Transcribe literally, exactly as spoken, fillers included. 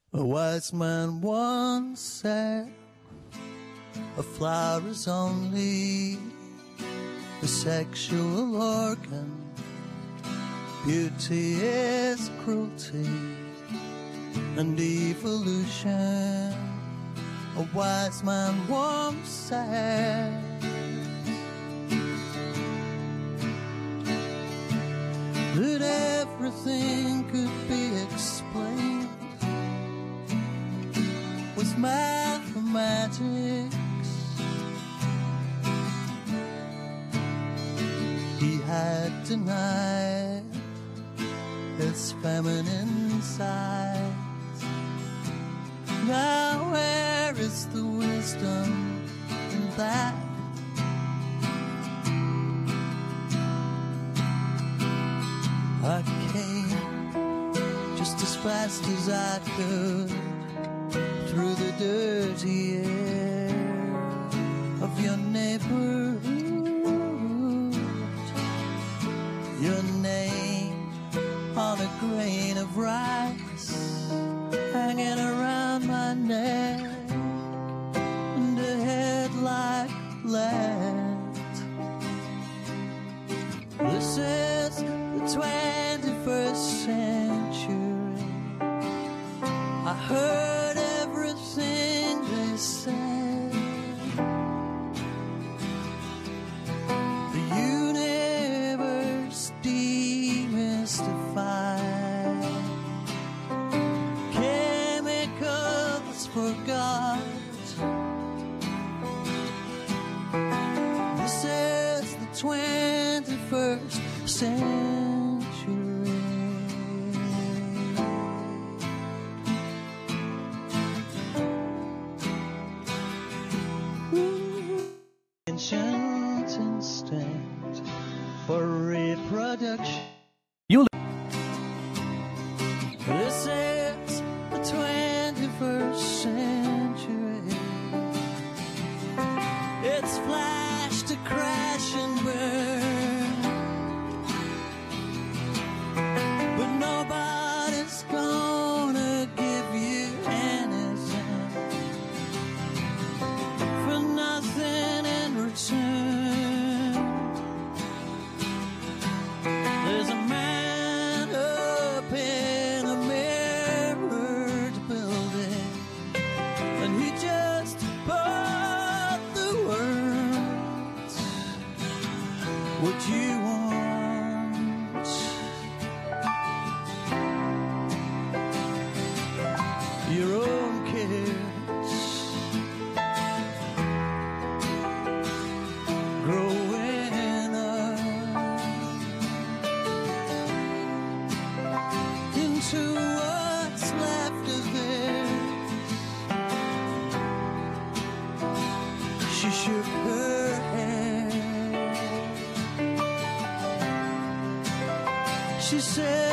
A wise man once said, a flower is only a sexual organ. Beauty is cruelty and evolution. A wise man once said, that everything could be explained with mathematics. He had denied his feminine sides. Now where is the wisdom in that? I came just as fast as I could through the dirty air of your neighborhood. Your name on a grain of rice hanging around my neck and a head like lead. This is the twenty-first century. I heard everything they said. The universe demystified. Chemicals forgot. This is the twenty-first century. Ancient instinct for reproduction. You This is the twenty-first century. It's flash to crash and burn, but nobody's gonna give you anything for nothing in return. There's a man up in a mirrored building, and he just bought the words. What you want, your own kids growing up into what's left of it. She shook her head. She said,